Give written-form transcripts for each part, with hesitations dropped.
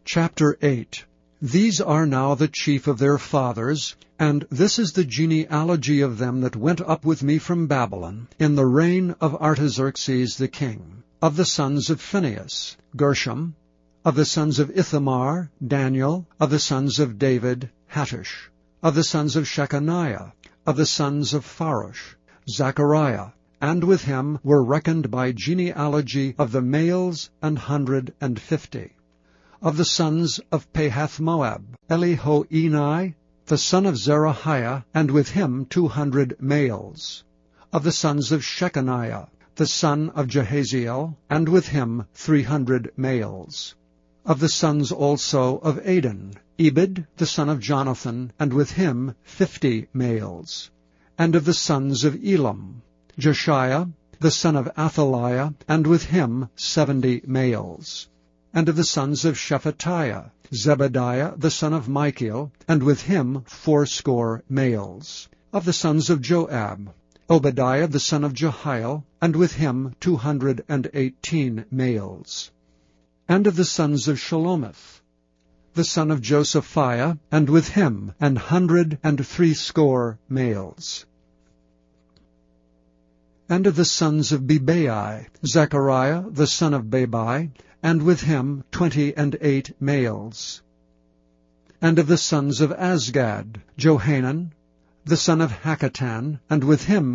Chapter 8. These are now the chief of their fathers, and this is the genealogy of them that went up with me from Babylon, in the reign of Artaxerxes the king. Of the sons of Phinehas, Gershom. Of the sons of Ithamar, Daniel. Of the sons of David, Hattush. Of the sons of Shechaniah. Of the sons of Pharosh, Zechariah. And with him were reckoned by genealogy of the males 150. Of the sons of Pahath-Moab, Elihoenai, the son of Zerahiah, and with him 200 males. Of the sons of Shechaniah, the son of Jehaziel, and with him 300 males. Of the sons also of Adin, Ebed, the son of Jonathan, and with him 50 males. And of the sons of Elam, Jeshiah, the son of Athaliah, and with him 70 males. And of the sons of Shephatiah, Zebadiah, the son of Michael, and with him 80 males. Of the sons of Joab, Obadiah, the son of Jehiel, and with him 218 males. And of the sons of Shelomith, the son of Josephiah, and with him 160 males. And of the sons of Bebai, Zechariah, the son of Bebai, and with him 28 males. And of the sons of Azgad, Johanan, the son of Hakatan, and with him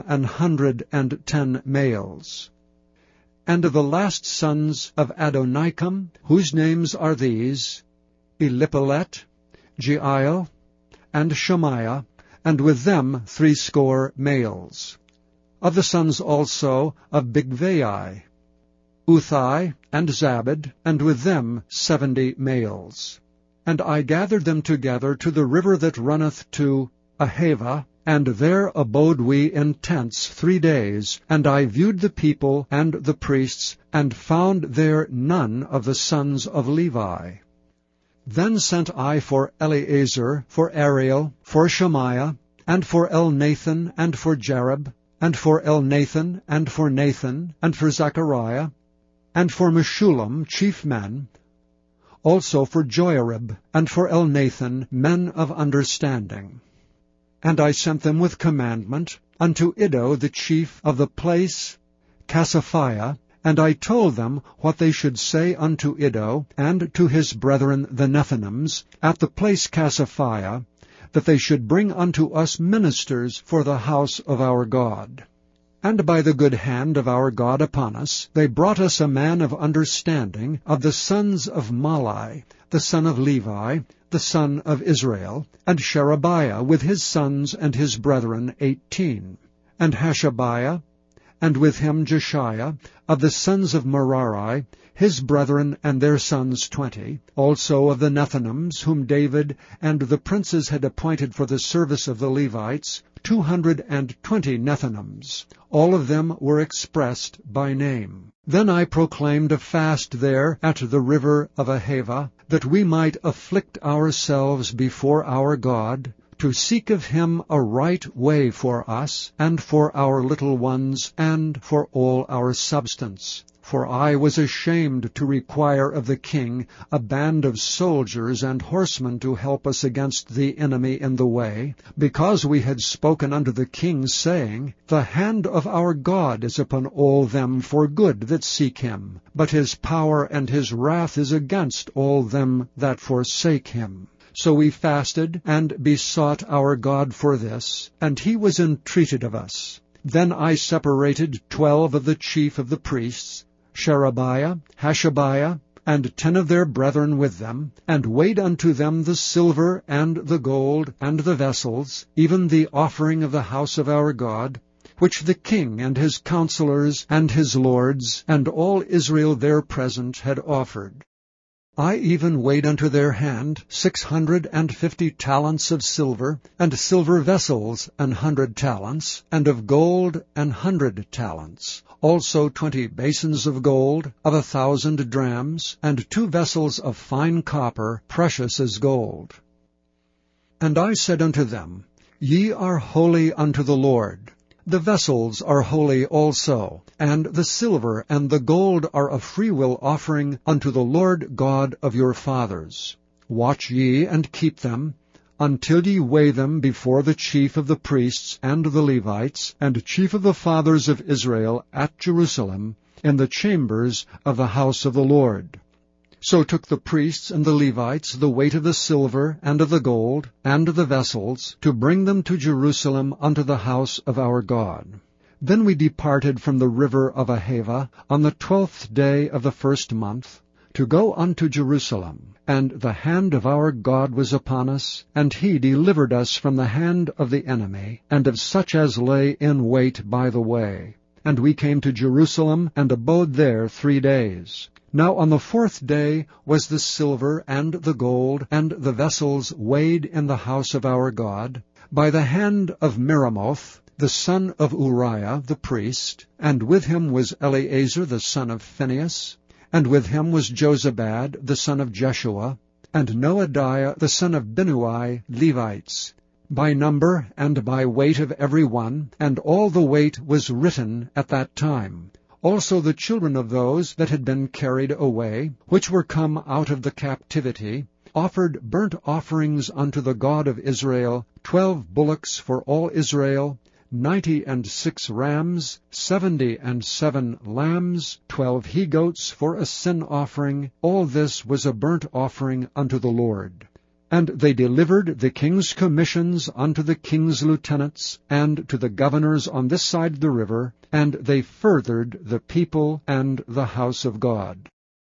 110 males. And of the last sons of Adonikam, whose names are these, Eliphelet, Jeiel, and Shemaiah, and with them 80 males. Of the sons also of Bigvai, Uthai, and Zabad, and with them 70 males. And I gathered them together to the river that runneth to Ahava, and there abode we in tents 3 days, and I viewed the people and the priests, and found there none of the sons of Levi. Then sent I for Eleazar, for Ariel, for Shemaiah, and for Elnathan, and for Jarib, and for Elnathan, and for Nathan, and for Zechariah, and for Meshullam, chief men, also for Joiarib, and for Elnathan, men of understanding. And I sent them with commandment unto Iddo the chief of the place Cassaphiah, and I told them what they should say unto Iddo, and to his brethren the Nethinims, at the place Cassaphiah, that they should bring unto us ministers for the house of our God. And by the good hand of our God upon us, they brought us a man of understanding of the sons of Malai, the son of Levi, the son of Israel, and Sherebiah with his sons and his brethren 18, and Hashabiah, and with him Jeshiah, of the sons of Merari, his brethren and their sons 20, also of the Nethinims, whom David and the princes had appointed for the service of the Levites, 220 Nethinims. All of them were expressed by name. Then I proclaimed a fast there at the river of Ahava, that we might afflict ourselves before our God, to seek of him a right way for us, and for our little ones, and for all our substance. For I was ashamed to require of the king a band of soldiers and horsemen to help us against the enemy in the way, because we had spoken unto the king, saying, The hand of our God is upon all them for good that seek him, but his power and his wrath is against all them that forsake him. So we fasted and besought our God for this, and he was entreated of us. Then I separated 12 of the chief of the priests, Sherebiah, Hashabiah, and 10 of their brethren with them, and weighed unto them the silver and the gold and the vessels, even the offering of the house of our God, which the king and his counselors and his lords and all Israel there present had offered. I even weighed unto their hand 650 talents of silver, and silver vessels 100 talents, and of gold 100 talents. Also 20 basins of gold of 1,000 drams, and 2 vessels of fine copper, precious as gold. And I said unto them, Ye are holy unto the Lord. The vessels are holy also, and the silver and the gold are a freewill offering unto the Lord God of your fathers. Watch ye and keep them, until ye weigh them before the chief of the priests and the Levites, and chief of the fathers of Israel at Jerusalem, in the chambers of the house of the Lord. So took the priests and the Levites the weight of the silver and of the gold, and the vessels, to bring them to Jerusalem unto the house of our God. Then we departed from the river of Ahava on the 12th day of the 1st month, to go unto Jerusalem. And the hand of our God was upon us, and he delivered us from the hand of the enemy, and of such as lay in wait by the way. And we came to Jerusalem, and abode there 3 days. Now on the 4th day was the silver and the gold and the vessels weighed in the house of our God, by the hand of Meremoth, the son of Uriah the priest, and with him was Eleazar the son of Phinehas, and with him was Jozabad the son of Jeshua, and Noadiah the son of Binnui, Levites, by number and by weight of every one, and all the weight was written at that time. Also the children of those that had been carried away, which were come out of the captivity, offered burnt offerings unto the God of Israel, 12 bullocks for all Israel, 96 rams, 77 lambs, 12 he-goats for a sin offering. All this was a burnt offering unto the Lord. And they delivered the king's commissions unto the king's lieutenants, and to the governors on this side the river, and they furthered the people and the house of God.